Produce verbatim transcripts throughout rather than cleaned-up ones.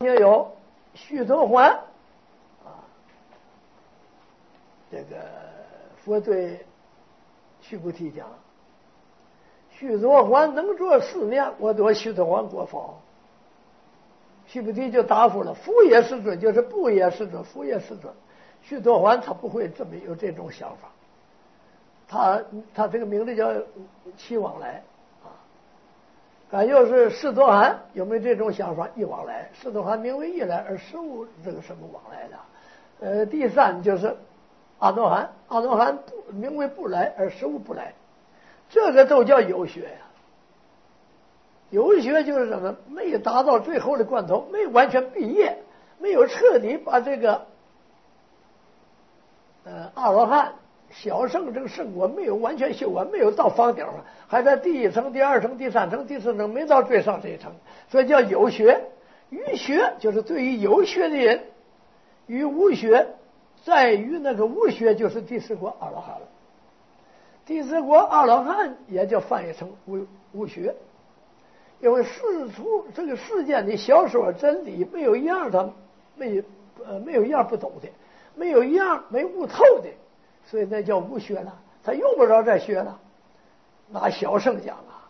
也有须陀洹啊，这个佛对须菩提讲，须陀洹能做四念，我夺须陀洹果否？须菩提就答复了：福也世尊，就是不也世尊，福也世尊。须陀洹他不会这么有这种想法，他他这个名字叫七往来。敢又是世多含有没有这种想法？一往来，世多含名为一来，而实无这个什么往来的。呃，第三就是阿多含，阿多含不名为不来，而实无不来，这个都叫有学呀。有学就是什么？没有达到最后的关头，没有完全毕业，没有彻底把这个呃阿罗汉。小圣这个圣果没有完全修完，没有到房顶上，还在第一层、第二层、第三层、第四层，没到最上这一层，所以叫有学。于学就是对于有学的人，与无学，在于那个无学就是第四国阿罗汉了。第四国阿罗汉也叫翻译成无无学，因为世出这个世间的小说真理没有一样他没呃没有一样不懂的，没有一样没悟透的。所以那叫无学了，他用不着再学了。拿小圣讲啊，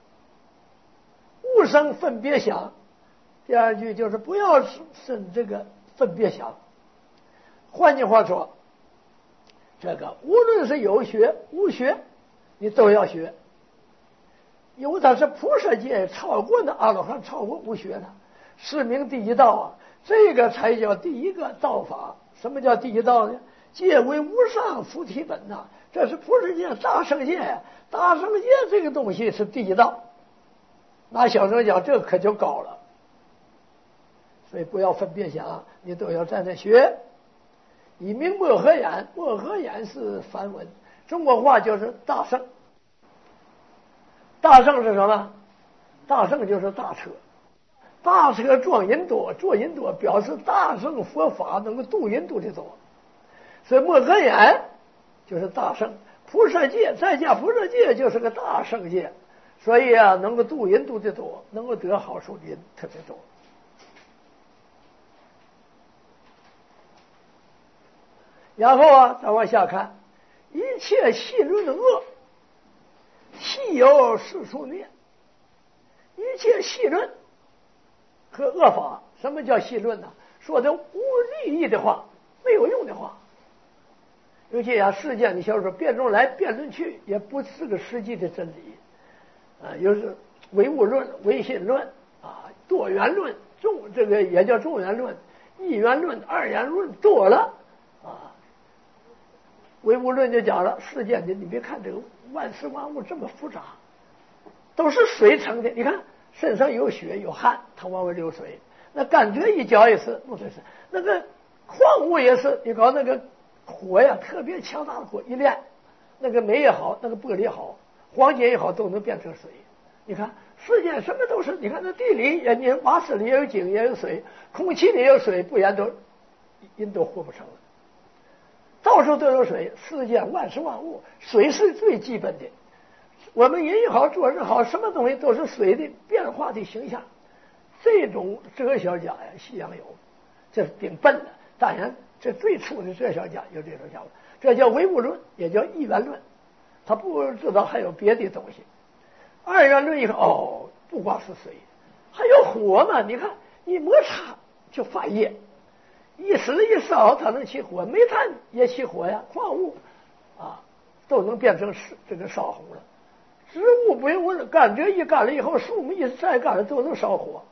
无生分别想。第二句就是不要生这个分别想。换句话说，这个无论是有学无学，你都要学，因为他是菩萨界超过的阿罗汉，超过无学了，是名第一道啊，这个才叫第一个道法。什么叫第一道呢？戒为无上菩提本呐、啊，这是菩萨界大圣界呀，大圣界这个东西是第一道。拿小乘讲，这可就高了。所以不要分别想，你都要在那学。以名莫合眼，莫合眼是梵文，中国话就是大圣。大圣是什么？大圣就是大车，大车撞人多，撞人多表示大圣佛法能够度人度的多。所以莫合眼就是大圣，菩萨界在家菩萨界就是个大圣界，所以啊，能够度人度的多，能够得好处的人特别多。然后啊，再往下看，一切戏论的恶，戏有世俗念。一切戏论和恶法，什么叫戏论呢？说的无利益的话，没有用的话。尤其啊，世间的小说辩论来辩论去，也不是个实际的真理啊。有时唯物论、唯心论啊，多元论，众这个也叫众元论、一元论、二元论多了啊。唯物论就讲了，世间的你别看这个万事万物这么复杂，都是水成的。你看身上有血有汗，它往外流水。那感觉一搅也是，不对是那个矿物也是，你搞那个。火呀，特别强大的火一炼，那个煤也好，那个玻璃也好，黄金也好，都能变成水。你看世间什么都是，你看那地里也，你瓦斯里也有井也有水，空气里也有水，不然都人都活不成了。到处都有水，世间万事万物，水是最基本的。我们人也好，做人好，什么东西都是水的变化的形象。这种哲学家呀，西洋有，这是挺笨的。当然。这最初的哲学家有这种想法，这叫唯物论，也叫一元论。他不知道还有别的东西。二元论一看，哦，不光是水，还有火嘛？你看，一摩擦就发热，一使一烧它能起火，煤炭也起火呀，矿物啊都能变成这个烧红了。植物不用干，这一干了以后，树木一晒干了都能烧火。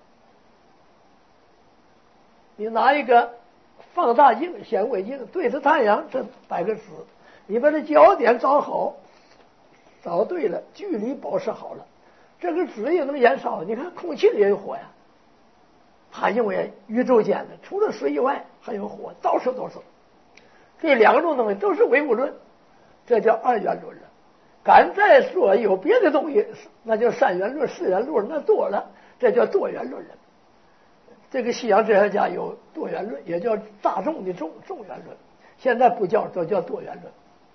你拿一个。放大镜、显微镜对着太阳，这摆个纸，你把这焦点找好，找对了，距离保持好了，这个纸也能燃烧。你看空气里也有火呀，它因为宇宙间的除了水以外还有火，到处都是。这两种东西都是唯物论，这叫二元论了。敢再说有别的东西，那叫三元论、四元论，那多了，这叫多元论了。这个西洋哲学家有多元论，也叫大众的众众元论，现在不叫，都叫多元论。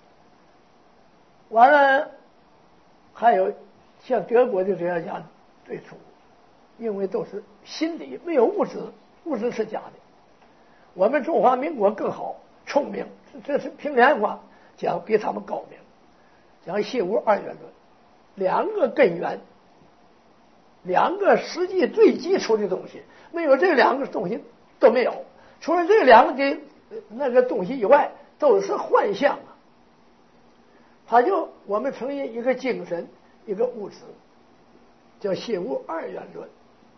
完了，还有像德国的哲学家最初，因为都是心理没有物质， 物质是假的。我们中华民国更好，聪明，这是凭良心话讲，比他们高明。讲心无二元论，两个根源，两个实际最基础的东西，没有这两个东西都没有。除了这两个的那个东西以外，都是幻象啊。它就我们承认一个精神，一个物质，叫心无二元论。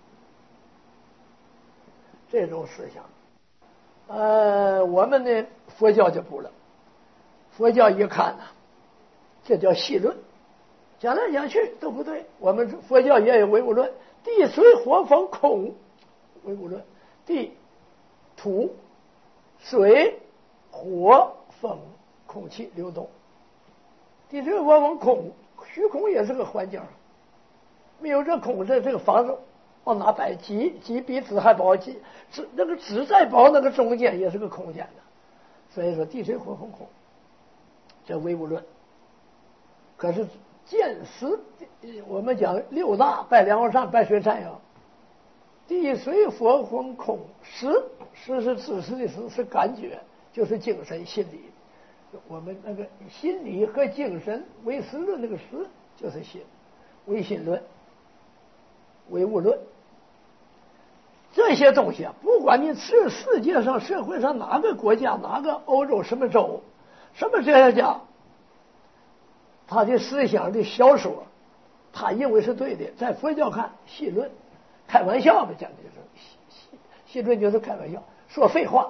这种思想，呃，我们呢佛教就不了。佛教一看呢、啊，这叫戏论，讲来讲去都不对。我们佛教也有唯物论，地水火风空，唯物论，地、土、水、火、风、空气流动，地水火风空，虚空也是个环境，没有这空，这这个房子往哪摆？几几比纸还薄，几纸那个纸再薄，那个中间也是个空间的。所以说地水火风空，这唯物论。可是见识，我们讲六大，拜梁皇上，拜水禅呀。地水火风空，识识是知识的识，是感觉，就是精神心理。我们那个心理和精神唯识论那个识就是心，唯心论、唯物论。这些东西啊，不管你是世界上社会上哪个国家，哪个欧洲什么州，什么哲学家，他的思想的小说，他认为是对的，在佛教看戏论，开玩笑的讲的就是戏戏戏论就是开玩笑，说废话。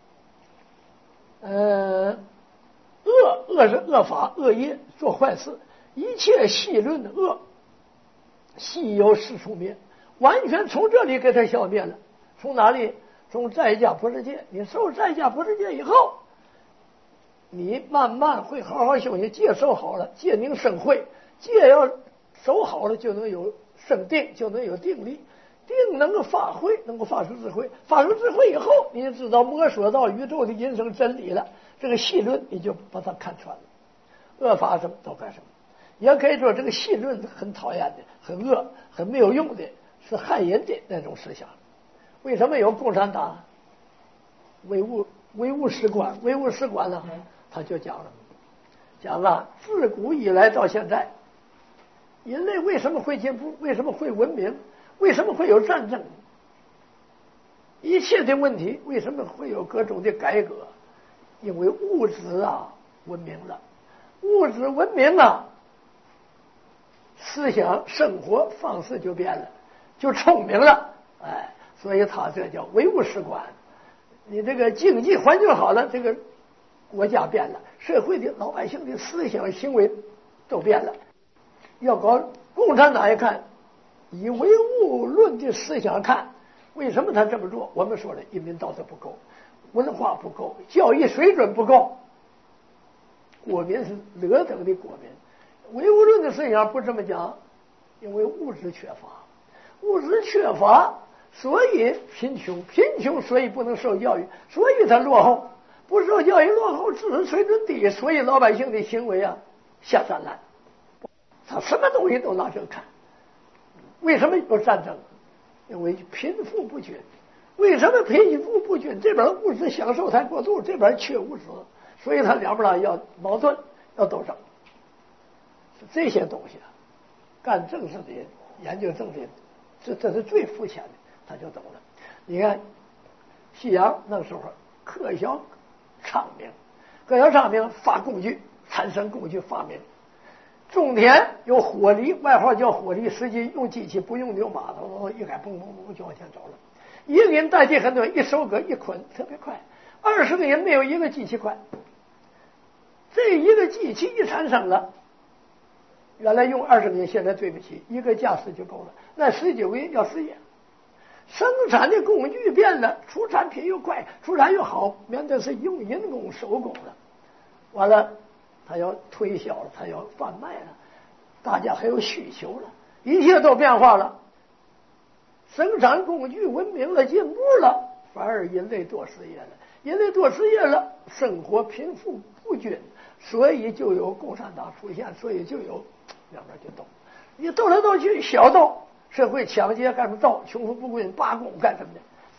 呃，恶恶是恶法恶业，做坏事，一切戏论的恶，戏有事出灭，完全从这里给他消灭了。从哪里？从在家不世界。你受在家不世界以后，你慢慢会好好修行，戒守好了，戒能生慧，戒要守好了，就能有生定，就能有定力，定能够发挥，能够发出智慧，发出智慧以后，你就知道摸索到宇宙的人生真理了。这个戏论你就把它看穿了，恶法什么都干什么。也可以说这个戏论很讨厌的，很恶，很没有用的，是害人的那种思想。为什么有共产党唯物唯物史观？唯物史观呢，他就讲了，讲了自古以来到现在，人类为什么会进步？为什么会文明？为什么会有战争？一切的问题为什么会有各种的改革？因为物质啊文明了，物质文明了，思想生活方式就变了，就聪明了，哎，所以他这叫唯物史观。你这个经济环境好了，这个国家变了，社会的老百姓的思想行为都变了。要搞共产党一看，以唯物论的思想看，为什么他这么做？我们说了，人民道德不够，文化不够，教育水准不够，国民是劣等的国民。唯物论的思想不这么讲，因为物质缺乏，物质缺乏，所以贫穷，贫穷所以不能受教育，所以他落后，不受教育落后，知识水准低，所以老百姓的行为啊下三滥。他什么东西都拿这个看。为什么有战争？因为贫富不均。为什么贫富不均？这边物质享受太过度，这边缺物质，所以他两边要矛盾，要斗争。这些东西啊，干政治的人，研究政治的，这这是最肤浅的，他就懂了。你看西洋那个时候克销昌明，克销昌明发工具，产生工具发明。种田有火犁，外号叫火犁，实际用机器不用牛马，都一杆嘣嘣嘣就往前走了。一个人代替很多人，一收割一捆特别快，二十个人没有一个机器快。这一个机器一产生了，原来用二十个人，现在对不起，一个驾驶就够了。那十九个人要失业，生产的工具变了，出产品又快，出产又好，免得是用人工手工了。完了。他要推销了，他要贩卖了，大家还有需求了，一切都变化了，生产工具文明了，进步了，反而人类多失业了，人类多失业了，生活贫富不均，所以就有共产党出现，所以就有两边就斗，你斗来斗去，小斗社会抢劫干什么斗，穷富不均罢工干什么的，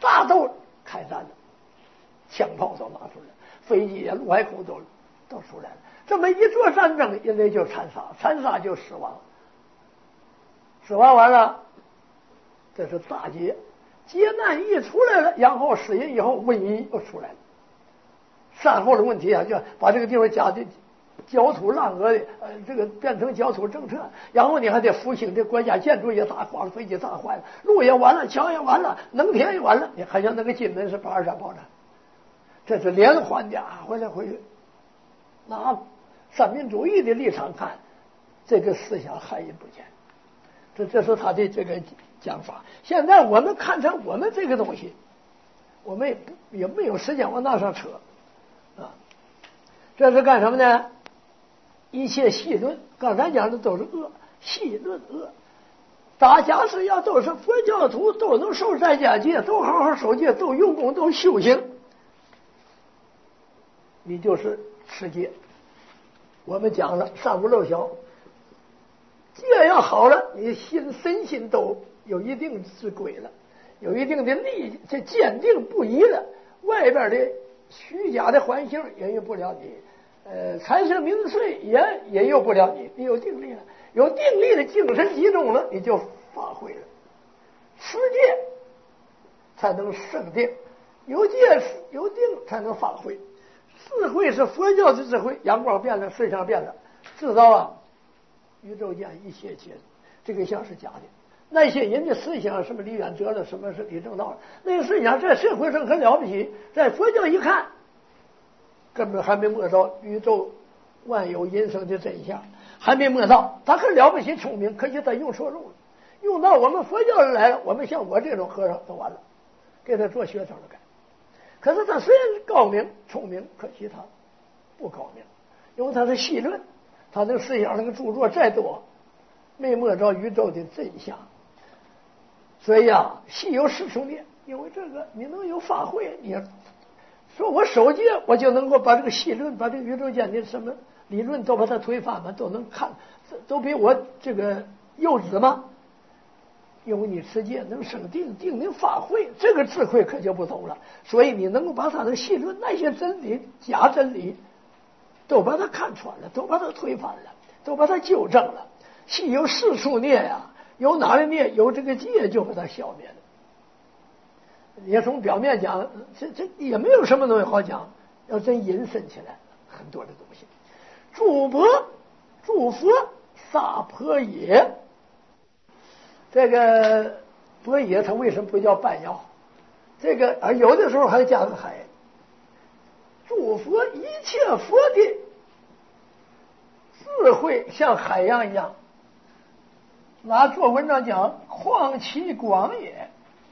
啥都开战了，枪炮都拿出来，飞机啊、陆海空都都出来了。这么一做战争，人类就残杀，残杀就死亡，死亡完了，这是大劫。劫难一出来了，然后死人以后，瘟疫又出来了。善后的问题啊，就把这个地方加的焦土烂额的，呃，这个变成焦土政策。然后你还得复兴这国家建筑也打垮了，飞机打坏了，路也完了，桥也完了，农田也完了。你还像那个金门是八二三炮战，这是连环的啊！回来回去，拿三民主义的立场看，这个思想含义不见。这这是他的这个讲法。现在我们看成我们这个东西，我们也不也没有时间往那上扯啊。这是干什么呢？一切细论，刚才讲的都是恶，细论恶。大家是要都是佛教徒，都能受在家戒，都好好守戒，都用功，都修行，你就是持戒。我们讲了三无漏小。戒要好了，你心身心都有一定之规了，有一定的力，这坚定不移了。外边的虚假的环境也引不了你，呃，财色名睡也也诱不了你。你有定力了，有定力的精神集中了，你就发挥了。持戒才能胜定，有戒有定才能发挥。智慧是佛教的智慧，阳光变了，思想变了，知道啊。宇宙间一切皆这个像是假的，那些人的思想，什么李远哲了，什么是李政道了，那个思想在社会上很了不起，在佛教一看，根本还没摸到宇宙万有人生的真相，还没摸到。他很了不起，聪明，可惜他用错路了，用到我们佛教人来了，我们像我这种和尚都完了，给他做学生了该。可是他虽然高明聪明，可惜他不高明，因为他是细论。他那个思想那个著作再多，没摸着宇宙的真相。所以啊，细有世俗念，因为这个你能有发挥，你说我守戒，我就能够把这个细论，把这个宇宙间的什么理论都把它推翻嘛，都能看，都比我这个幼稚吗？因为你持戒能生定，定能发挥，这个智慧可就不同了。所以你能够把他的细论那些真理、假真理。都把它看穿了，都把它推翻了，都把它纠正了。细有世俗孽呀，有哪的孽，有这个戒就把它消灭了。也从表面讲，这这也没有什么东西好讲，要真引申起来很多的东西。诸佛诸佛萨婆耶，这个婆耶它为什么不叫半药？这个啊，有的时候还加个海。诸佛一切佛的智慧像海洋一样，拿做文章讲，旷其广也。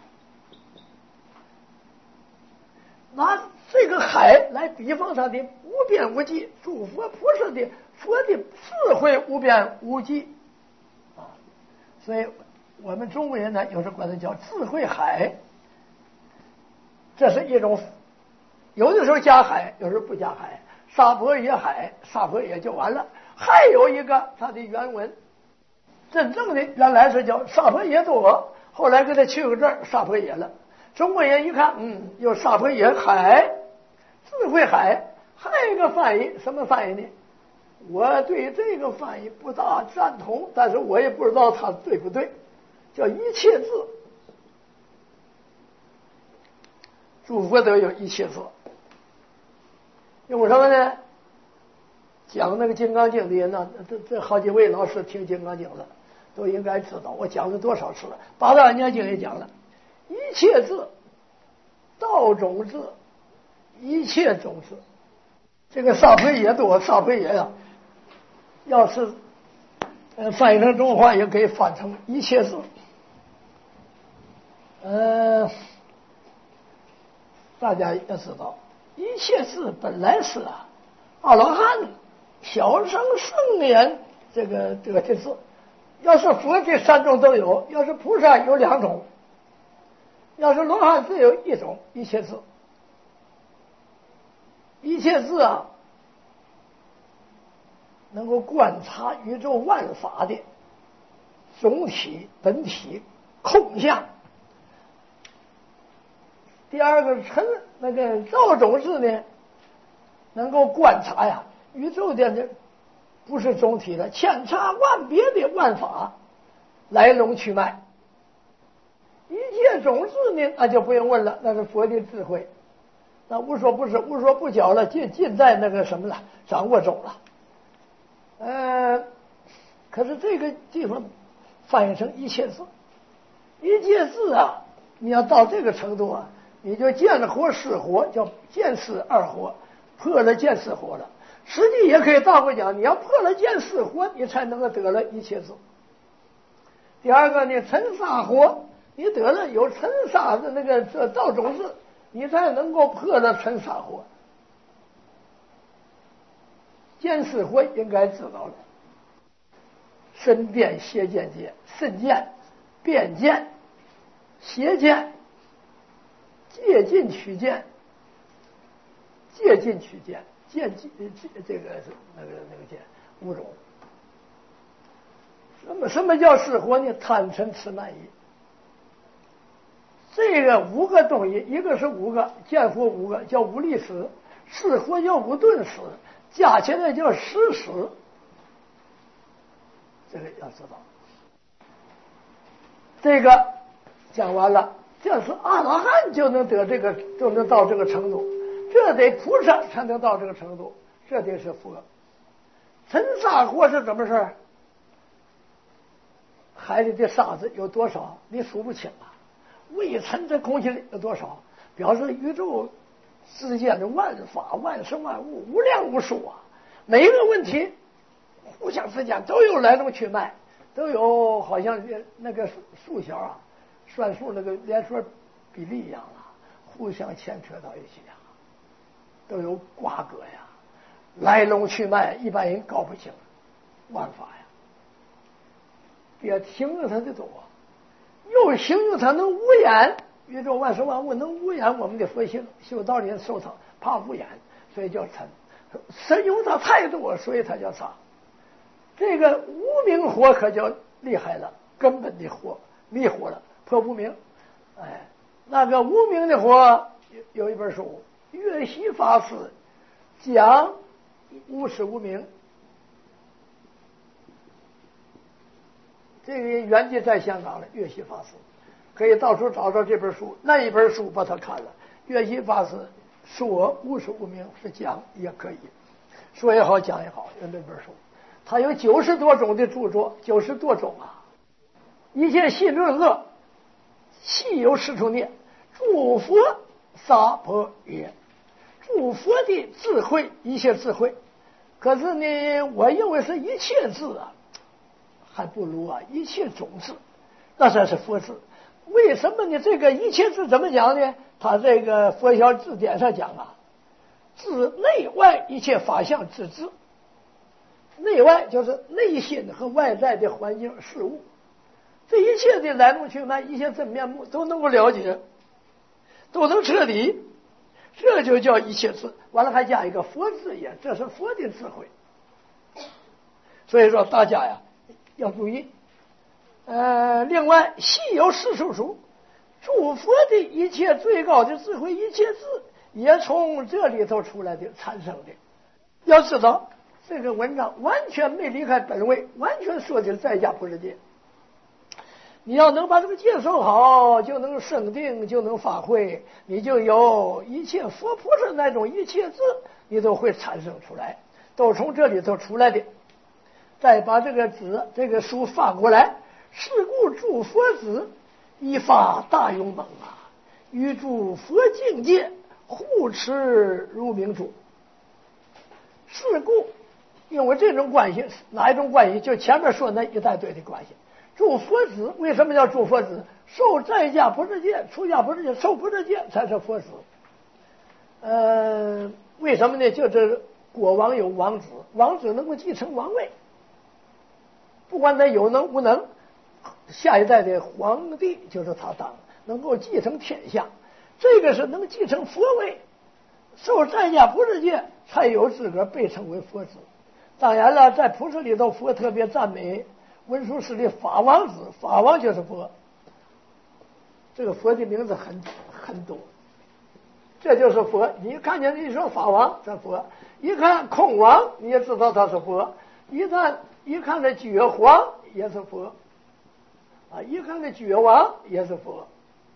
拿这个海来比方它的无边无际，诸佛菩萨的佛的智慧无边无际啊，所以我们中国人呢，有时管它叫智慧海，这是一种。有的时候加海，有时候不加海，萨婆耶海，萨婆耶就完了。还有一个它的原文，真正的原来是叫萨婆耶多，后来给他去个字萨婆耶了。中国人一看，嗯，有萨婆耶海，智慧海，还有一个翻译，什么翻译呢？我对这个翻译不大赞同，但是我也不知道它对不对，叫一切字，诸佛都有一切字。用什么呢？讲那个《金刚经》的人呢，这这好几位老师听《金刚经》了，都应该知道。我讲了多少次了？八大年经也讲了，一切字，道种字，一切种字。这个萨婆耶多，萨婆耶呀，要是呃翻译成中国话，也可以翻成一切字。呃，大家也知道。一切字本来是啊，阿罗汉小乘圣人这个这个这字，要是佛这三种都有，要是菩萨有两种，要是罗汉只有一种。一切字，一切字啊，能够观察宇宙万法的总体本体空相， 第二个陈那个赵种子呢，能够观察呀宇宙的这不是总体的，千差万别的万法来龙去脉。一切种子呢，那就不用问了，那是佛的智慧。那无所不是，无所不晓了，尽尽在那个什么了，掌握中了。呃，可是这个地方翻译成一切字，一切字啊，你要到这个程度啊，你就见活是活，叫见思二活，破了见思活了。实际也可以倒过讲，你要破了见思活，你才能够得了一切字。第二个呢，尘沙活，你得了有尘沙的那个这道种子，你才能够破了尘沙活。见思活应该知道了，身辨邪见界，慎见、辨见、邪见、借进取见、借进取见、见这这个是那个那个见五种。什么什么叫是活呢？贪嗔痴慢疑。这个五个东西，一个是五个见惑，五个叫五力识，是活叫五顿识，加起来叫十识。这个要知道。这个讲完了，这是阿拉汉就能得这个，就能到这个程度。这得菩萨才能到这个程度，这得是佛。尘沙惑是怎么事儿？海里的沙子有多少？你数不清啊。微尘在空气里有多少？表示宇宙之间的万法、万事万物无量无数啊！每一个问题互相之间都有来龙去脉，都有好像那个数学啊，算数那个连说比例一样啊，互相牵扯到一起啊，都有瓜葛呀，来龙去脉一般人搞不清，万法呀。别听着他的多，又形容他能无眼，宇宙万事万物能无眼我们的佛性，修道人受他怕无眼，所以叫嗔。神用他太多，所以他叫杀。这个无明火可就厉害了，根本的火离火了，破无明。哎，那个无明的火有一本书，月西法师讲无始无明。这个原籍在香港了，月西法师可以到处找到这本书，那一本书把它看了。月西法师说无始无明是讲也可以，说也好讲也好，有那本书，他有九十多种的著作，九十多种啊。一切细论恶，细有是处念，诸佛萨婆也，诸佛的智慧，一切智慧。可是呢，我认为是一切智啊，还不如啊一切种子，那才是佛智。为什么呢？这个一切智怎么讲呢？他这个佛教字典上讲啊，自内外一切法相之智。内外就是内心和外在的环境事物，这一切的来龙去脉，一切真面目都能够了解，都能彻底，这就叫一切智。完了还加一个佛智也，这是佛的智慧。所以说大家呀要注意。呃，另外细有世数数，诸佛的一切最高的智慧，一切智也从这里头出来的产生的。要知道这个文章完全没离开本位，完全说的是在家不是界。你要能把这个接受好，就能生定，就能发挥，你就有一切佛菩萨那种一切智，你都会产生出来，都从这里头出来的。再把这个纸这个书发过来，是故诸佛子一发大勇猛啊，与诸佛境界互持如明珠。是故因为这种关系，哪一种关系？就前面说那一大堆的关系。诸佛子为什么叫诸佛子？受在家不是戒，出家不是戒，受不是戒才是佛子。呃，为什么呢？就是国王有王子，王子能够继承王位，不管他有能无能，下一代的皇帝就是他当，能够继承天下。这个是能继承佛位，受在家不是戒才有资格被称为佛子。当然了，在普世里头，佛特别赞美文殊师利法王子，法王就是佛。这个佛的名字很很多， 这就是佛。你看见一说法王，这佛；一看空王，你也知道他是佛；一看一看这觉皇也是佛，啊，一看这觉王也是佛。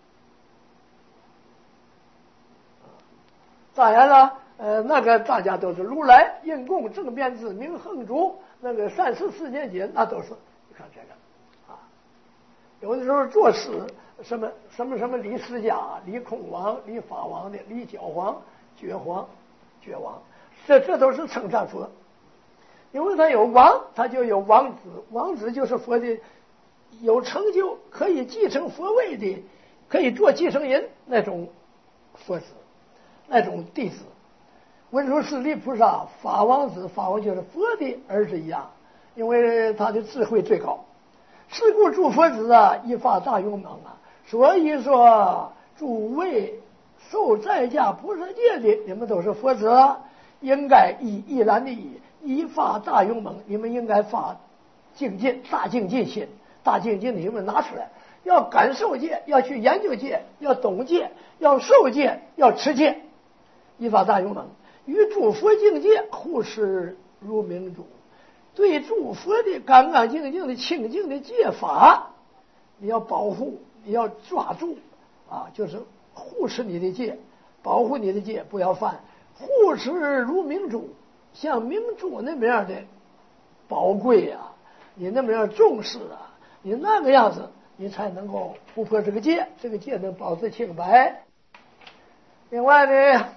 当然了，呃，那个大家都是如来、应供、正遍知明、横主，那个三十四节节，那都是你看这个啊。有的时候作诗，什么什么什么李释迦、李空王、李法王的、李教皇、觉皇、觉王，这这都是称赞佛。因为他有王，他就有王子，王子就是佛的有成就，可以继承佛位的，可以做继承人那种佛子。那种弟子，文殊师利菩萨法王子，法王就是佛的儿子一样，因为他的智慧最高。是故诸佛子啊，一发大勇猛啊。所以说，诸位受在家菩萨戒的，你们都是佛子，应该依依然的依，一发大勇猛，你们应该发精进，大精进心，大精进的你们拿出来，要感受戒，要去研究戒，要懂戒，要受戒，要持戒。依法大勇猛，与诸佛境界护持如明珠，对诸佛的干干净净的清净的戒法，你要保护，你要抓住啊，就是护持你的戒，保护你的戒，不要犯。护持如明珠，像明珠那么样的宝贵啊，你那么样重视啊，你那个样子，你才能够突破这个戒，这个戒能保持清白。另外呢，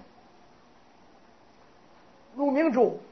如明珠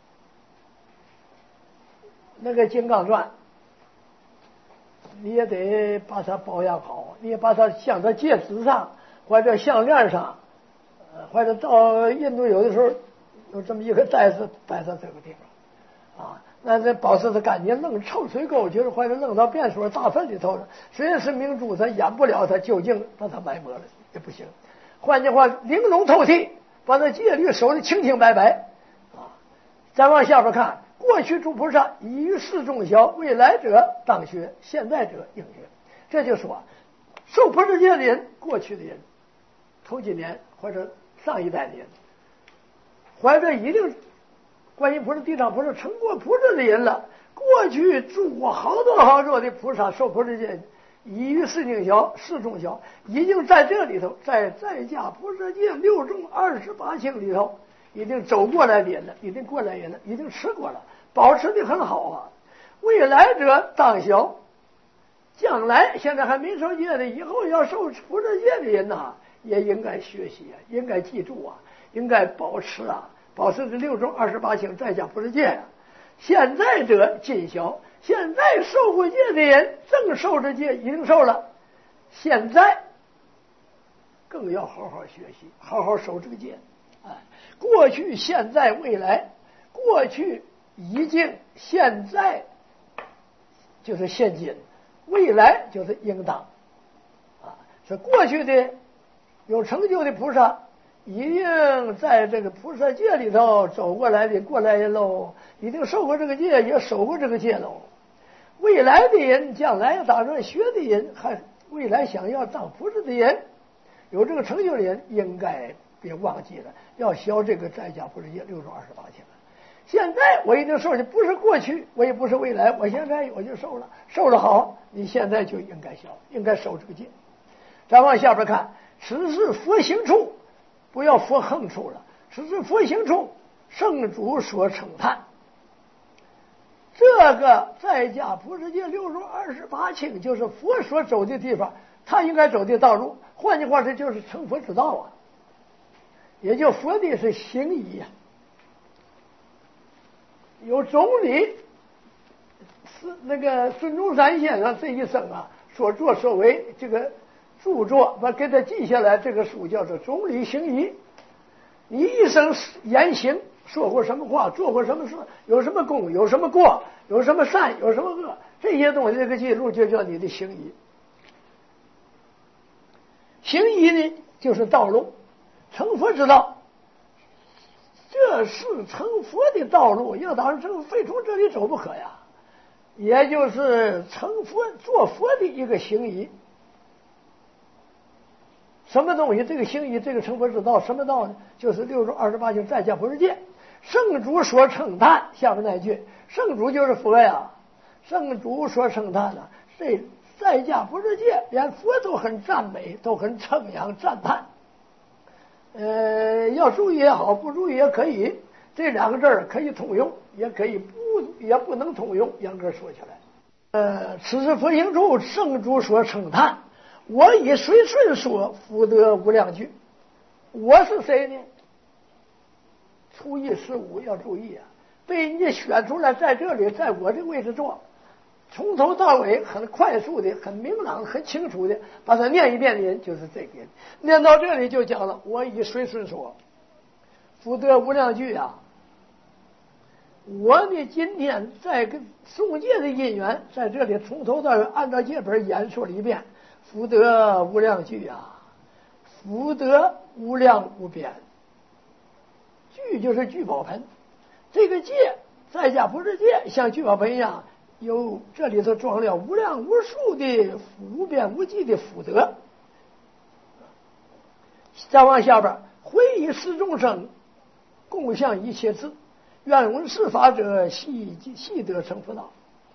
那个金刚钻，你也得把它保养好，你也把它镶在戒指上或者项链上，呃，或者到印度有的时候有这么一个袋子摆在这个地方啊，那这保持的干净，弄臭水沟就是或者弄到便所大粪里头了，虽然是明珠，它掩不了它究竟把它埋没了也不行。换句话，玲珑透剔，把那戒律守得清清白白啊。再往下边看，过去诸菩萨已于世众小，未来者当学，现在者应学。这就说，受菩萨戒的人，过去的人，头几年或者上一代的人，或者一定观音菩萨、地藏菩萨成过菩萨的人了。过去住过好多好多的菩萨受菩萨戒，已于世境小、世众小，已经在这里头，在在家菩萨戒六众二十八请里头，已经走过来的人了，已经过来人了，已经吃过了，保持的很好啊。未来者当小，将来现在还没受戒的，以后要受菩萨戒的人呐、啊，也应该学习啊，应该记住啊，应该保持啊，保持这六种二十八请在家菩萨戒啊。现在者尽小，现在受过戒的人正受着戒，已经受了，现在更要好好学习，好好守这个戒。哎，过去、现在、未来，过去已经，现在就是现今，未来就是应当啊。是过去的有成就的菩萨，已经在这个菩萨戒里头走过来的过来人喽，已经受过这个戒，也守过这个戒喽。未来的人，将来要打算学的人，还未来想要当菩萨的人，有这个成就的人，应该别忘记了，要学这个在家菩萨戒六种二十八请。现在我已经受的，不是过去，我也不是未来，我现在我就受了，受了好，你现在就应该学，应该守这个戒。再往下边看，此是佛行处，不要佛横处了，此是佛行处，圣主所称叹。这个在家菩萨戒六种二十八请，就是佛所走的地方，他应该走的道路。换句话说，就是成佛之道啊，也就佛的是行仪呀。有总理是那个孙中山先生这一生啊所作所为，这个著作把给他记下来，这个书叫做《总理行仪》。你一生言行说过什么话，做过什么事，有什么功，有什么过，有什么善，有什么恶，这些东西这个记录就叫你的行仪。行仪呢，就是道路，成佛之道。这是成佛的道路，要打算成非从这里走不可呀，也就是成佛做佛的一个行仪。 什么东西？这个行义，这个成佛之道，什么道呢？就是六种二十八经在家不是戒。圣主说称叹，下面那句，圣主就是佛呀。圣主说称叹呢，这在家不是戒，连佛都很赞美，都很称扬赞叹。呃，要注意也好，不注意也可以，这两个字儿可以通用，也可以不，也不能通用。严格说起来，呃，此时佛行处，圣主说称叹，我以随顺说，福德无量聚。我是谁呢？初一十五要注意啊，被人家选出来在这里，在我这位置坐，从头到尾很快速的、很明朗、很清楚的把它念一遍的人，就是这个人。念到这里就讲了，我以随顺说，福德无量聚啊。我呢，今天在跟诵戒的因缘，在这里从头到尾按照戒本演说了一遍，福德无量聚啊，福德无量无边。聚就是聚宝盆，这个戒在家不是戒，像聚宝盆一样，有这里头装了无量无数的无边无际的福德。再往下边，会以十众生共享一切智，愿闻是法者悉悉得成佛道。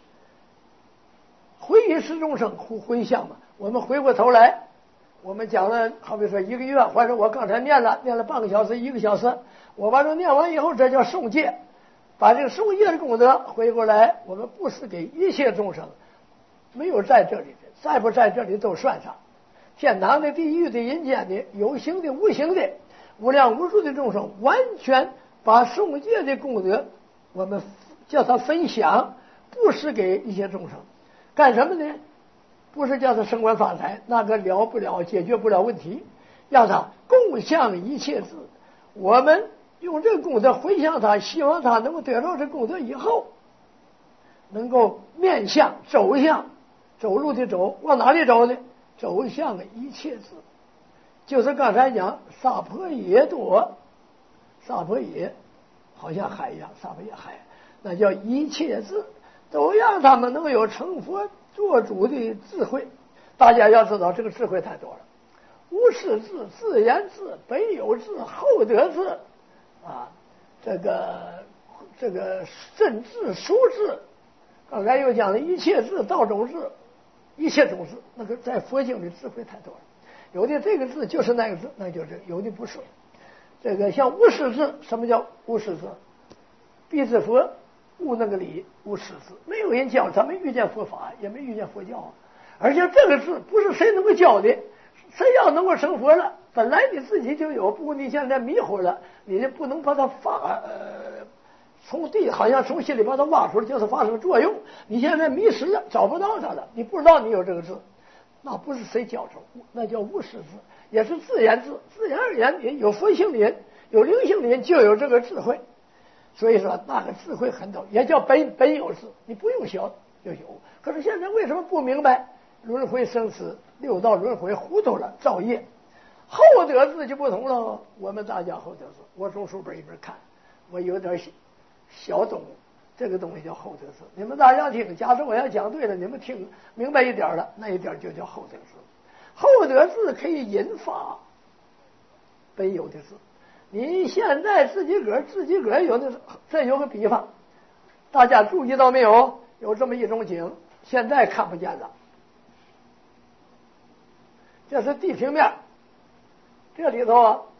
会以十众生互回向嘛，我们回过头来，我们讲了，好比说一个月，或者我刚才念了念了半个小时一个小时，我把这念完以后，这叫诵戒，把这个诵戒的功德回过来，我们布施给一切众生，没有在这里的，再不在这里都算上。天堂的、地狱的、人间的、有形的、无形的、无量无数的众生，完全把诵戒的功德，我们叫他分享，布施给一些众生，干什么呢？不是叫他升官发财，那个了不了，解决不了问题，让他共享一切智。我们用这个功德回向他，希望他能够得到这功德以后，能够面向走向走路的走，往哪里走呢？走向一切智，就是刚才讲萨婆耶多，萨婆耶好像海一样，萨婆耶海，那叫一切智，都让他们能有成佛做主的智慧。大家要知道，这个智慧太多了，无始智、自然智、本有智、后得智啊，这个这个甚智、殊智，刚才又讲了一切智、道种智、一切种智，那个在佛经里智慧太多了。有的这个字就是那个字，那就是有的不是。这个像无始智，什么叫无始智？必知佛，悟那个理，无始智。没有人教，咱们遇见佛法，也没遇见佛教啊。而且这个字不是谁能够教的，谁要能够成佛了，本来你自己就有，不过你现在迷糊了，你就不能把它发呃从地好像从心里把它挖出来，就是发生作用。你现在迷失了，找不到它了，你不知道你有这个字，那不是谁教出，那叫无始智，也是自然智。自然而然，你有佛性的人，有灵性的人就有这个智慧。所以说那个智慧很多，也叫本本有智，你不用学就有。可是现在为什么不明白？轮回生死，六道轮回糊涂了，造业。后得智就不同了。我们大家后得智，我从书本一边看，我有点小懂这个东西叫后得智。你们大家听，假设我要讲对了，你们听明白一点了，那一点就叫后得智。后得智可以引发本有的智。你现在自己个儿自己个儿有的，这有个比方，大家注意到没有？有这么一种景，现在看不见了。这是地平面，这里头啊，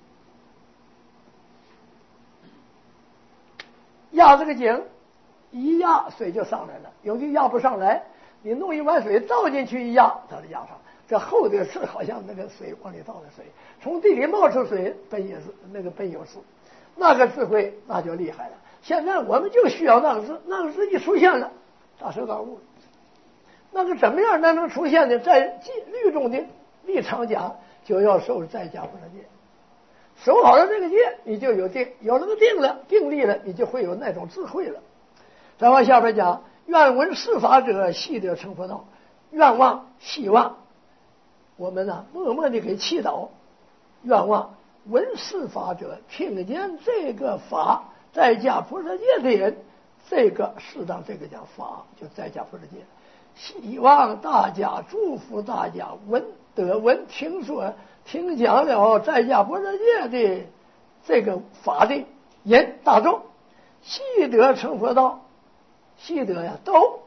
压这个井，一压水就上来了。有的压不上来，你弄一碗水倒进去一压，它就压上。这后的是好像那个水往里倒的水，从地里冒出水，本也是那个本有智，那个智慧那就厉害了。现在我们就需要那个智，那个智一出现了，大彻大悟。那个怎么样才能出现呢？在律中的立场讲，就要受在家不得戒，守好了这个戒，你就有定，有了个定了，定力了，你就会有那种智慧了。再往下边讲，愿闻是法者，悉得成佛道。愿望、希望，我们呢默默地给祈祷，愿望闻是法者，听见这个法，在家菩萨戒的人，这个适当这个叫法，就在家菩萨戒。 希望大家，祝福大家闻得闻听说听讲了在家般若界的这个法的人大众，悉得成佛道。悉得呀，都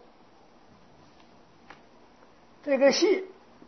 这个悉，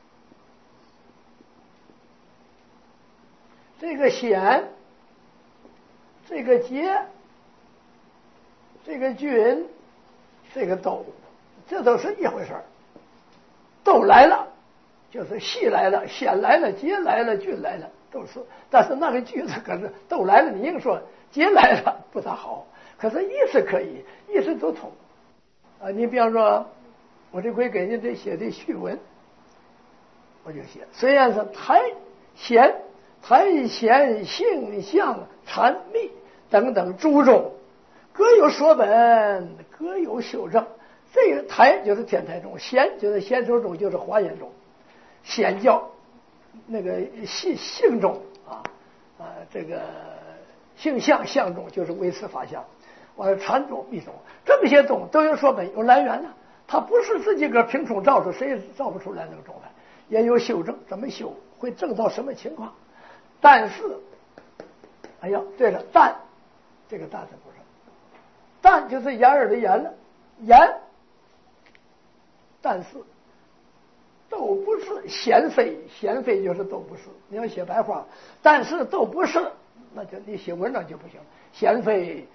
这个显，这个劫，这个均，这个都，这都是一回事儿。都来了，就是细来了，显来了，劫来了，均来了，都是。但是那个句子可是都来了，你硬说劫来了不大好，可是意思可以，意思都通啊。你比方说，我这回给你这写的序文，我就写，虽然是台显、台显、性相、禅密等等诸种，各有所本，各有修正。这个台就是天台宗，显就是显手宗，就是华严宗，显教那个性性宗啊啊，这个性相相宗就是唯识法相，完了禅宗、密宗，这么些宗都有所本，有来源呢。他不是自己个凭空造出，谁也造不出来那个宗来，也有修正，怎么修会正到什么情况？但是，哎呀，对了，但这个但是不是，但就是言耳的言了，言。但是都不是贤非，贤非就是都不是。你要写白话，但是都不是，那就你写文章就不行。贤非，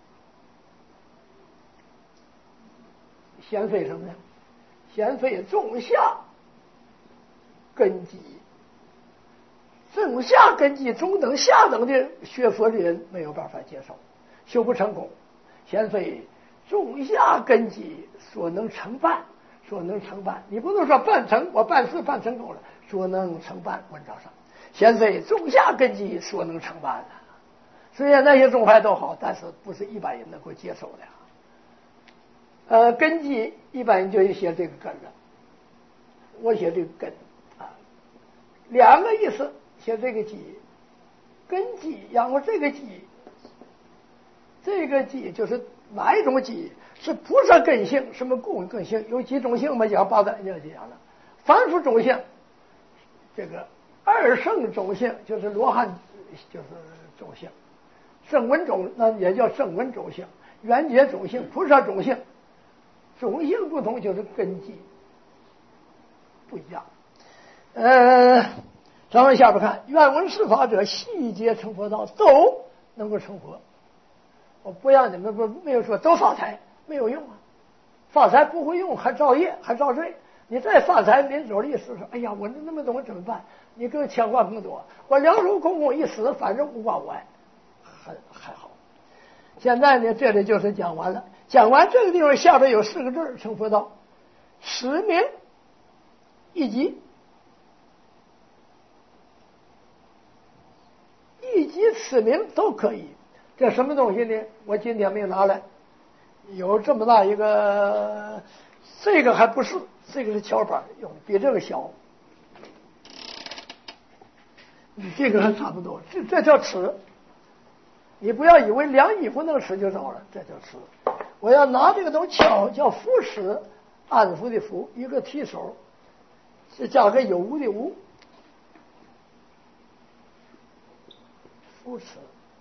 贤非什么呢？贤非种下根基，种下根基，中等下等的学佛的人没有办法接受，修不成功。贤非种下根基，所能成办。说能成办，你不能说办成，我办事办成功了，说能成办。文章上，贤非种下根基，说能成办了。虽然那些宗派都好，但是不是一般人能够接受的。呃，根基一般人就写这个根了，我写这个根啊，两个意思，写这个基，根基养活这个基，这个基就是哪一种基？是菩萨根性，什么共根性？有几种性嘛？讲八单要讲了。凡夫种性，这个二圣种性就是罗汉，就是种性；声闻种那也叫声闻种性；缘觉种性、菩萨种性，种性不同就是根基不一样。呃，咱们下边看，愿闻是法者，悉皆成佛道，都能够成佛。我不让你们不没有说都发财。没有用啊，发财不会用，还造业，还造罪。你再发财，临走的意思说：“哎呀，我那么多怎么办？”你更牵挂更多。我两手空空一死，反正无挂无碍，还还好。现在呢，这里就是讲完了。讲完这个地方，下边有四个字成佛道：持名一即，一即此名都可以。这什么东西呢？我今天没有拿来。有这么大一个，这个还不是，这个是桥板用，比这个小，比这个还差不多。这这叫尺，你不要以为量衣服那个尺就着了，这叫尺。我要拿这个东西敲，叫扶尺，安抚的抚，一个提手，是加个有无的无，扶持，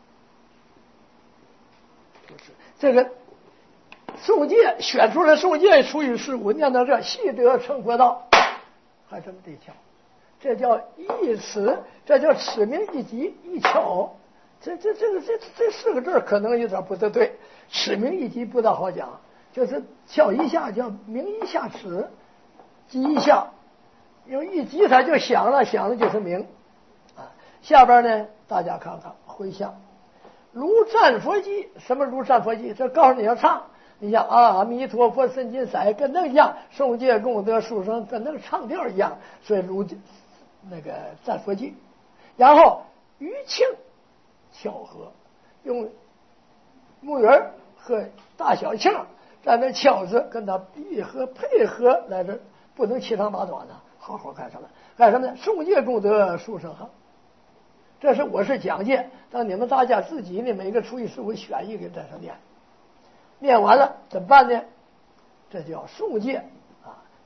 扶持这个。受戒选出来受戒，出于事物，念到这，悉得成佛道，还这么对敲，这叫一词，这叫此名一即一敲，这这这个这这四个字可能有点不得对，此名一即不大好讲，就是敲一下叫名一下齿，击一下，有一击它就响了，响了就是名啊。下边呢，大家看看回向，如战佛偈，什么如战佛偈？这告诉你要唱。你像阿弥陀佛神经塞跟那一样，受戒功德殊胜跟那个唱调一样，所以如那个赞佛偈。然后余庆巧合，用木鱼和大小磬在那敲着，跟他闭合配合来着，不能七长八短的，好好干什么？干什么呢？受戒功德殊胜行。这是我是讲解，让你们大家自己呢，每个初一十五选一个在上念。念完了怎么办呢？这叫受戒啊，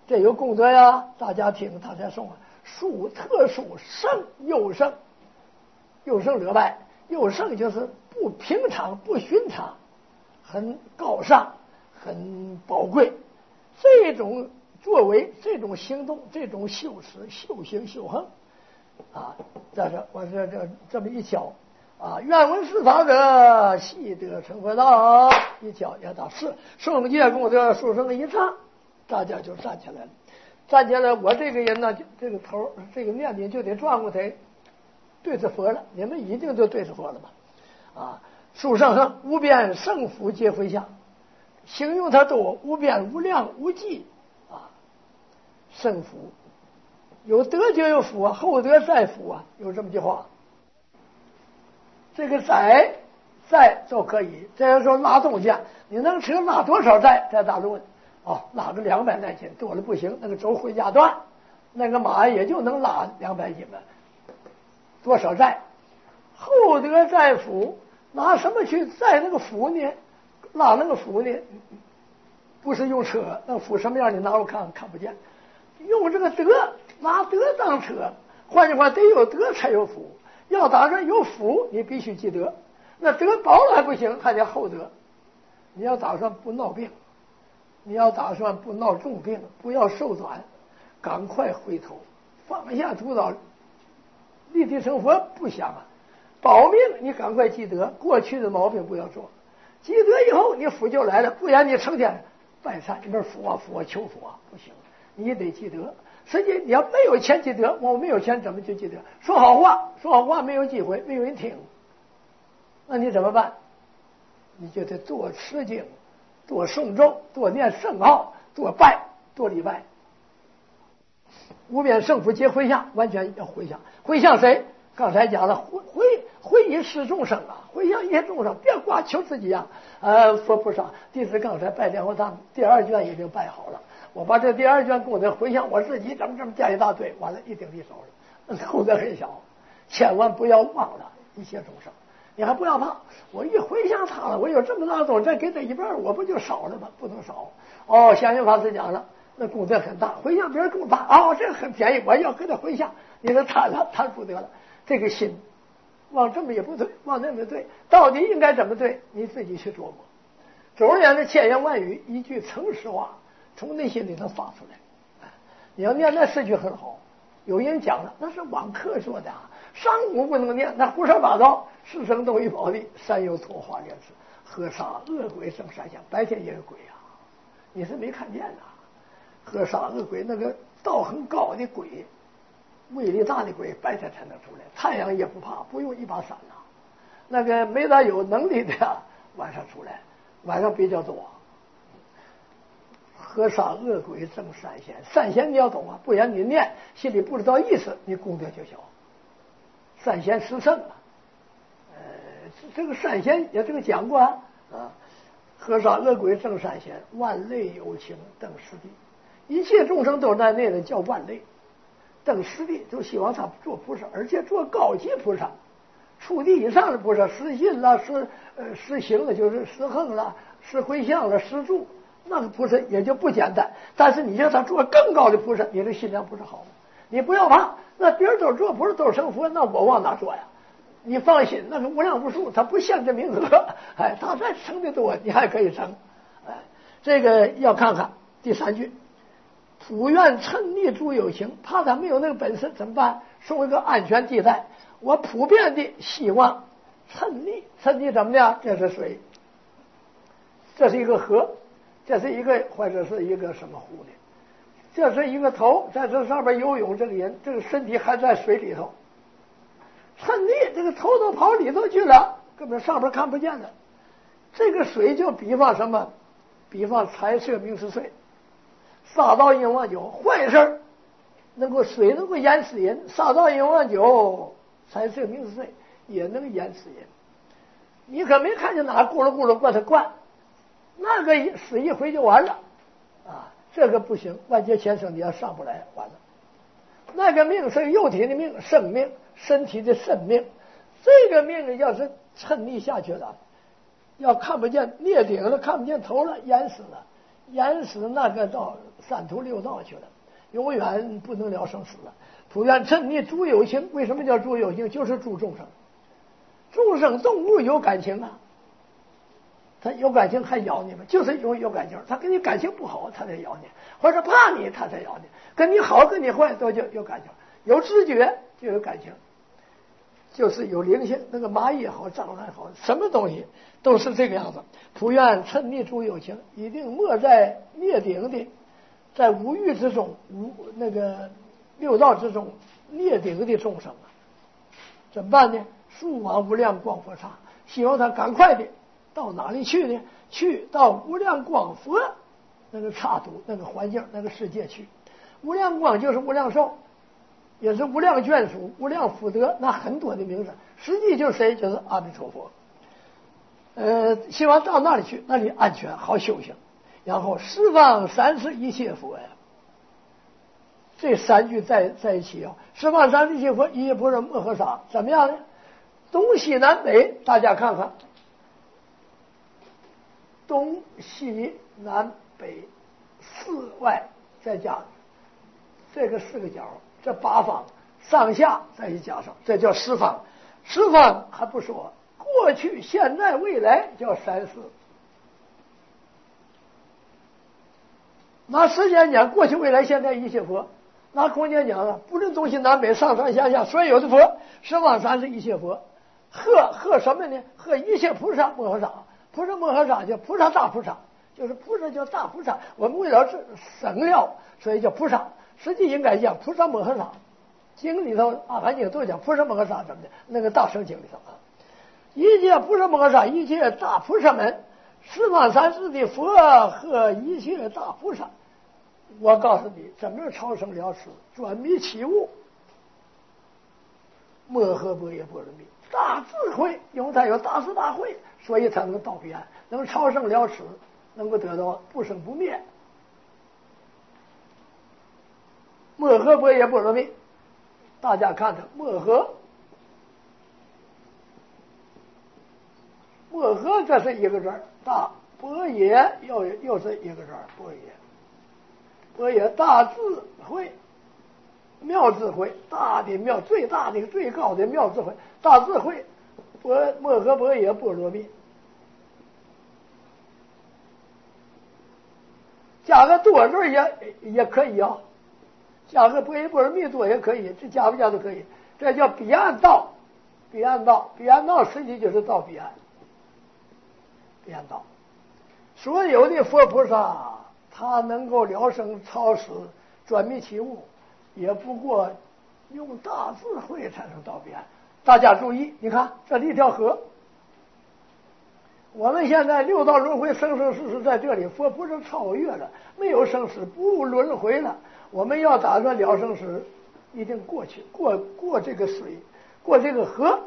这有功德呀，大家听他才送啊。殊特殊，胜又胜，又胜乐败，又胜就是不平常、不寻常，很高尚，很宝贵。这种作为，这种行动，这种修持、修行、修行啊，在这我这这这么一教啊，愿闻是法者，悉得成佛道。一教也到是圣戒功德，书生一唱，大家就站起来了。站起来，我这个人呢，这个头，这个面你就得转过来，对着佛了。你们一定就对着佛了吧？啊，书生上无边胜福皆回向，形容它多，无边无量无际啊，胜福。有德就有福啊，厚德载福啊，有这么句话。这个载载就可以，这样说拉动件，你能车拉多少载？在大陆哦，拉个两百来斤，多了不行。那个轴回家断，那个马也就能拉两百斤吧。多少载？厚德载福，拿什么去载那个福呢？拉那个福呢？不是用车，那福什么样？你拿我看看不见。用这个德，拿德当车。换句话，得有德才有福。要打算有福，你必须积德。那德薄了还不行，还得厚德。你要打算不闹病，你要打算不闹重病，不要寿短，赶快回头，放下屠刀，立地成佛。不想啊，保命你赶快积德，过去的毛病不要做。积德以后，你福就来了。不然你成天拜忏，这边福啊福啊求福啊，不行，你得积德。实际你要没有钱积德，我没有钱怎么去积德？说好话，说好话没有机会，没有人听，那你怎么办？你就得多持经，多诵咒，多念圣号，多拜，多礼拜。无边胜福皆回向，完全要回向。回向谁？刚才讲了，回回回以示众生啊，回向一切众生，别挂求自己呀、啊。呃，佛菩萨，弟子刚才拜莲花堂第二卷已经拜好了。我把这第二卷功德回向我自己，怎么怎么建一大堆，完了一顶一手了，功德很小，千万不要忘了一切众生，你还不要怕，我一回向他了，我有这么大的东西，再给他一半，我不就少了吗？不能少。哦，祥云法师讲了，那功德很大，回向别人更大。哦，这个很便宜，我要给他回向，你说贪了，贪不得了。这个心，往这么也不对，往那么也对，到底应该怎么对？你自己去琢磨。总而言之，千言万语，一句诚实话。从内心里头发出来，你要念那四句很好。有人讲了，那是网课说的啊，上午不能念，那胡说八道。四生都一宝地，山有托花莲池，河沙恶鬼生山下，白天也有鬼啊，你是没看见呐？河沙恶鬼那个道很高的鬼，威力大的鬼，白天才能出来，太阳也不怕，不用一把伞呐、啊。那个没大有能力的呀，晚上出来，晚上比较多。河沙恶鬼正善仙，善仙你要懂啊，不然你念心里不知道意思，你功德就小。善仙失圣啊，呃，这个善仙也这个讲过啊啊，河沙恶鬼正善仙，万类有情等实地，一切众生都在内的叫万类，等实地就希望他做菩萨，而且做高级菩萨，初地以上的菩萨，实信了，实呃实行了，就是实横了，实回向了，实住。那个菩萨也就不简单，但是你叫他做更高的菩萨，你的心量不是好吗？你不要怕，那别人都做菩萨都成佛，那我往哪做呀？你放心，那个无量无数，他不限制名额，哎，他再成的多，你还可以成，哎，这个要看看第三句，普愿趁力助有情，怕他没有那个本事怎么办？送一个安全地带，我普遍的希望趁力，趁力怎么的？这是水，这是一个河。这是一个或者是一个什么湖呢？这是一个头在这上面游泳，这个人这个身体还在水里头，趁力这个头都跑里头去了，根本上面看不见了。这个水就比方什么？比方财色名食睡，杀盗淫妄酒，坏事能够水能够淹死人，杀盗淫妄酒，财色名食睡也能淹死人。你可没看见哪咕噜咕噜把它灌。那个死一回就完了啊，这个不行，万劫前生你要上不来，完了。那个命是肉体的命，生命，身体的生命，这个命要是沉溺下去了，要看不见灭顶了，看不见头了，淹死了，淹死那个到三途六道去了，永远不能了生死了。普愿趁你诸有情，为什么叫诸有情？就是诸众生。众生动物有感情啊，他有感情还咬你吗？就是有有感情，他跟你感情不好，他才咬你，或者怕你，他才咬你。跟你好，跟你坏，都叫有感情。有知觉就有感情，就是有灵性。那个蚂蚁也好，蟑螂也好，什么东西都是这个样子。普愿趁逆诸有情，一定莫在灭顶的，在五欲之中，无那个六道之中灭顶的众生啊，怎么办呢？速往无量光佛刹，希望他赶快的到哪里去呢？去到无量光佛那个刹土、那个环境、那个世界去。无量光就是无量寿，也是无量眷属、无量福德，那很多的名字，实际就是谁？就是阿弥陀佛。呃，希望到那里去，那里安全，好修行。然后十方三世一切佛呀，这三句在在一起啊。十方三世一切佛，一切菩萨摩诃萨，怎么样呢？东西南北，大家看看，东西南北四外，再加这个四个角，这八方上下再一加上，这叫十方。十方还不说，过去、现在、未来叫三世。拿时间讲，过去、未来、现在一切佛；拿空间讲啊，不论东西南北、上上下下，所有的佛，十方三世一切佛。贺贺什么呢？贺一切菩萨摩诃萨。菩萨摩诃萨叫菩萨大菩萨，就是菩萨叫大菩萨。我们为了省料，所以叫菩萨。实际应该讲菩萨摩诃萨。经里头阿含经都讲菩萨摩诃萨怎么的，那个大乘经里头啊，一切菩萨摩诃萨，一切大菩萨们，十方三世的佛和一切大菩萨。我告诉你，怎么超生了此，转迷起悟，摩诃般若波罗蜜，大智慧，因为他有大智大慧，所以才能到彼岸，能超生了此，能够得到不生不灭。摩诃般若波罗蜜，大家看看，摩诃，摩诃这是一个字儿，大般若又又是一个字儿，般若。般若大智慧，妙智慧，大的妙，最大的最高的妙智慧，大智慧，摩摩诃般若波罗蜜，加个多字也也可以啊，加个般若波罗蜜多也可以，这加不加都可以。这叫彼岸道，彼岸道，彼岸道实际就是到彼岸，彼岸道。所有的佛菩萨，他能够了生超死，转迷起悟，也不过用大智慧才能到彼岸。大家注意，你看这里一条河，我们现在六道轮回，生生世世在这里，佛菩萨超越了，没有生死，不轮回了。我们要打算了生死，一定过去，过过这个水，过这个河，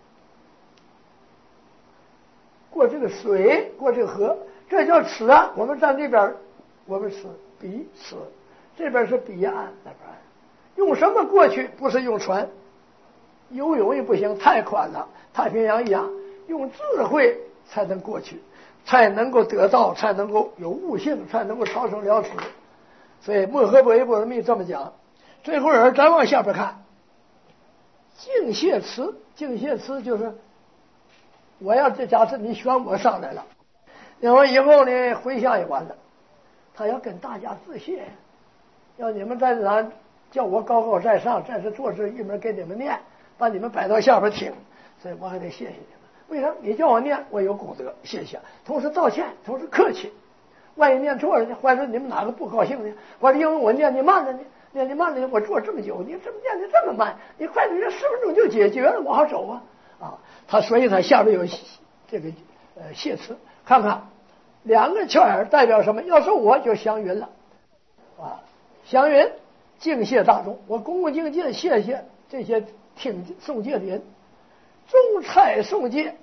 过这个水，过这个河，这叫此岸。我们站这边，我们是彼此，这边是彼岸，那边用什么过去？不是用船，游泳也不行，太宽了，太平洋一样，用智慧才能过去，才能够得到，才能够有悟性，才能够超生了此。所以摩诃般若波罗蜜这么讲。最后人再往下边看，净谢词，净谢词就是我要这假设你选我上来了，然后以后呢回向也完了，他要跟大家致谢，要你们在这叫我高高在上，在这坐着一门给你们念，把你们摆到下边听，所以我还得谢谢你们。为啥？你叫我念，我有功德，谢谢。同时道歉，同时客气。万一念错了呢？或者你们哪个不高兴呢？或者因为我念的慢了呢？念的慢了呢？我坐这么久，你怎么念的这么慢？你快点，十分钟就解决了，我好走啊！啊，他所以他下面有这个呃谢词，看看两个圈代表什么？要是我就祥云了啊，祥云敬谢大众，我恭恭敬敬谢谢这些听诵戒的人，众差诵戒，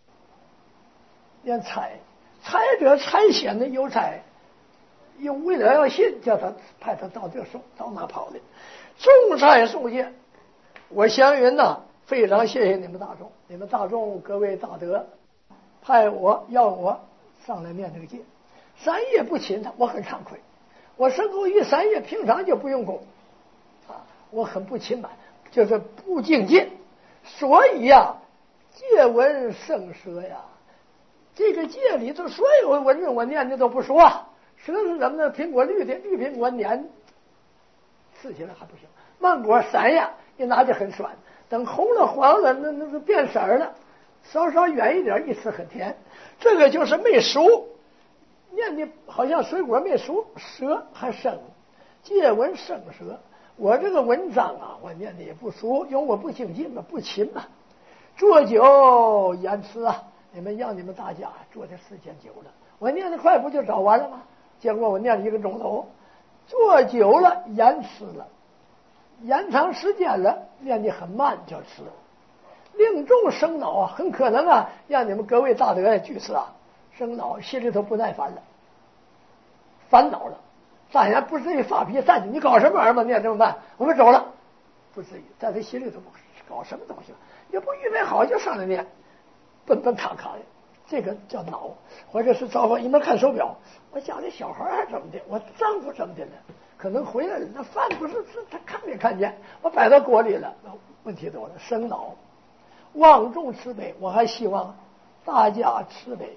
连差。差者差遣的邮差，用为了要信，叫他派他到这送，到哪跑的？众差送戒，我祥云呐，非常谢谢你们大众，你们大众各位大德，派我要我上来念这个戒，三夜不寝他，我很惭愧， 我身后一三月平常就不用功啊，我很不勤满，就是不精进，所以呀，戒文生舌呀。这个戒里头所有文字我念的都不熟啊，舌是怎么的？苹果绿的，绿苹果粘，吃起来还不行。芒果散呀，也拿的很酸，等红了黄了，那那是变色了，稍稍远一点，一吃很甜。这个就是没熟，念的好像水果没熟，舌还生，戒文生舌。我这个文章啊，我念的也不熟，因为我不精进嘛，不勤嘛。做久延迟啊，你们让你们大家做的时间久了，我念的快不就早完了吗？结果我念了一个钟头，做久了延迟了，延长时间了，念的很慢就迟了。令众生恼啊，很可能啊，让你们各位大德居士啊生恼，心里头不耐烦了，烦恼了。当然不至于发脾气，站起你搞什么玩意儿嘛？念这么慢，我们走了，不至于。在他心里头搞什么东西，也不预备好就上来念，奔奔趟趟的，这个叫恼。或者是早晚一面看手表，我家里小孩还怎么的，我丈夫怎么的了，可能回来了，那饭不是他看没看见，我摆到锅里了，问题多了，生恼。望众慈悲，我还希望大家慈悲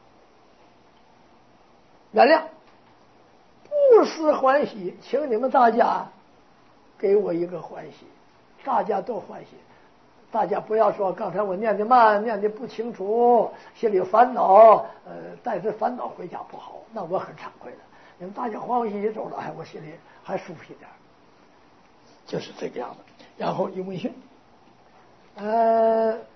原谅。不思欢喜，请你们大家给我一个欢喜，大家都欢喜。大家不要说刚才我念的慢，念的不清楚，心里有烦恼，呃，带着烦恼回家不好，那我很惭愧了。你们大家欢欢喜喜走了，哎，我心里还舒服一点，就是这个样子。然后一问讯，呃。